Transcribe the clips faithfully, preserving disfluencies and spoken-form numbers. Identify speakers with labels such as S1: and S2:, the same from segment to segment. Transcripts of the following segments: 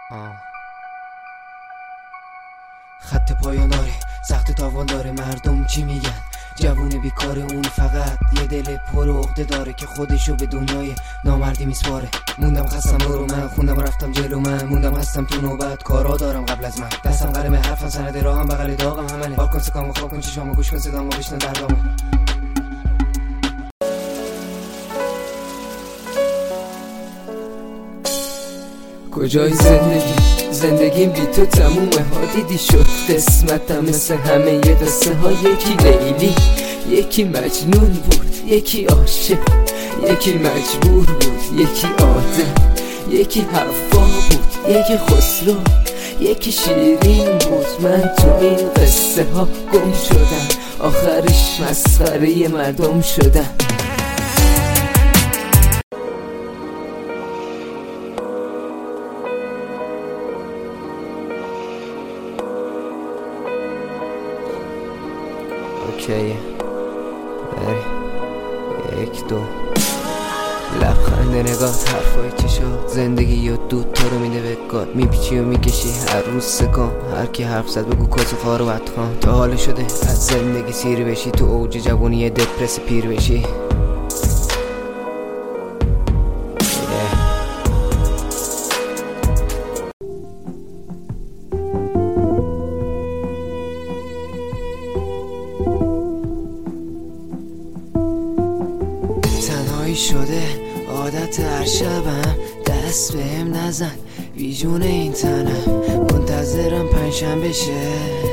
S1: آه. خط پایان داره، سخت تاوان داره، مردم چی میگن؟ جوون بیکاره، اون فقط یه دل پر عقده داره که خودشو به دنیای نامردی میسپاره. موندم خستم برو من، خوندم رفتم جلو من، موندم هستم تو نوبت، کارا دارم قبل از من، دستم قلم حرفم سند راهم، بغل داغم همله. پاک کن سکامو، خواب کن چشامو، گوش کن صدامو، بشنو دردامو. کجای زندگی؟ زندگیم بی تو تمومه ها، دیدی شد قسمتم مثل همه یه قصه ها. یکی لیلی، یکی مجنون بود، یکی عاشق، یکی مجبور بود، یکی آدم، یکی حوا بود، یکی خسرو، یکی شیرین بود. من تو این قصه ها گم شدم، آخرش مسخره مردم شدم. اوکی بری یک دو لبخند نگاه، حرفای چشات، زندگی یا دود تا رو میده به گاد، میپیچی و میکشی هر روز سکان. هر کی حرف زد بگو کس و خار و بدخوان. تا حال شده از زندگی سیر بشی، تو اوج جوانی دپرس پیر بشی. شده عادت هر شبم، دست بهم نزن بیجون این تنم. منتظرم پنجشنبه شه،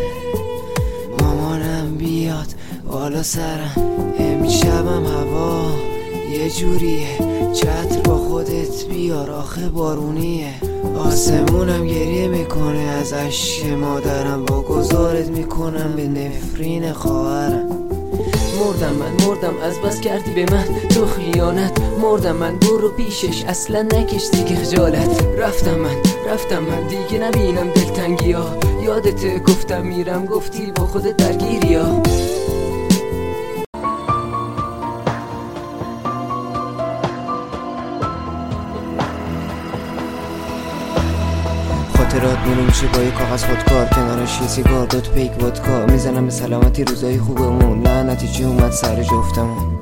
S1: مامانم بیاد بالا سرم. امشبم هوا یه جوریه، چتر با خودت بیار آخه بارونیه. آسمونم گریه میکنه از اشک مادرم، با گذارت میکنم به نفرین خواهرم. مردم من، مردم از بس کردی به من تو خیانت. مردم من، برو پیشش اصلا نکش دیگه خجالت. رفتم من، رفتم من دیگه نبینم دلتنگی ها. یادت گفتم میرم، گفتی با خودت درگیری ها. خاطرات میرون میشه با یه کاغذ خودکار، کنارش یه سیگار، دوت پیک ودکا. میزنم به سلامتی روزای خوبمون، لعنتی چی اومد سر جفتمون.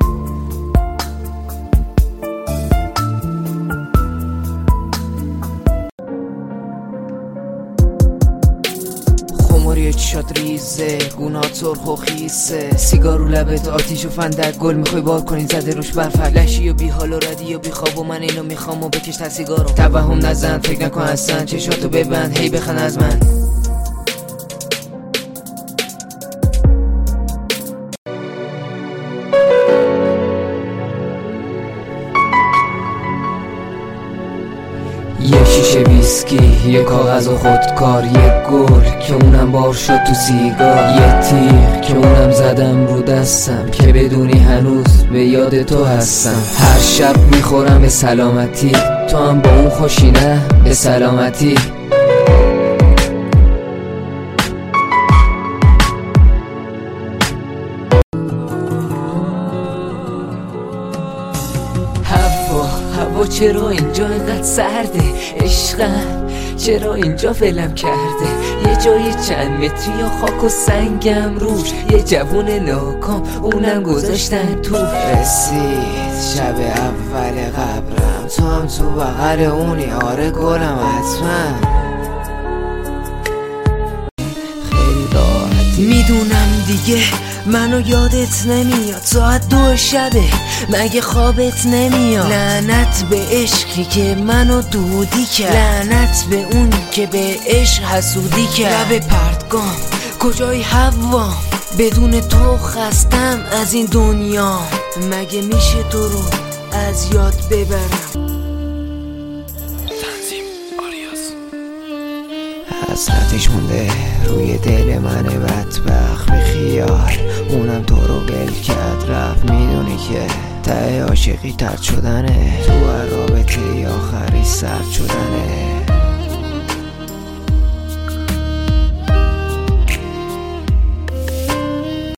S1: خماری چشات ریزه، گونات سرخ و خیسه، سیگار رو لبت آتیش و فندک گل. میخوای بار کنی زده روش برفک، لشی و بی حال و ردی و بی خواب و من اینو میخوام و بکش تا سیگارو. توهم نزن، فکر نکن اصلا، چشاتو ببند هی بخن از من. یه شیشه ویسکی، یه کاغذ و خودکار، یه گل که اونم بار شد تو سیگار، یه تیر که اونم زدم رو دستم که بدونی هنوز به یاد تو هستم. هر شب میخورم به سلامتی، تو هم با اون خوشی نه به سلامتی. هوا چرا اینجا اینقدر سرده؟ عشقم چرا اینجا ولم کرده؟ یه جای چند متری یا خاک و سنگم روش، یه جوون ناکام اونم گذاشتن تو. رسید شب اول قبرم، تو هم تو بغل اونی، آره گلم حتما. خیلی راحت میدونم دیگه منو یادت نمیاد، ساعت دو شبه مگه خوابت نمیاد. لعنت به عشقی که منو دودی کرد، لعنت به اون که به عشق حسودی کرد. لب پرتگام کجای هوا، بدون تو خستم از این دنیا. مگه میشه تو رو از یاد ببرم؟ حسرتش مونده روی دل من بدبخت به خیال، اونم تو رو ول کرد رفت. میدونی که ته عاشقی ترد شدنه، تو هر رابطه آخری سرد شدنه.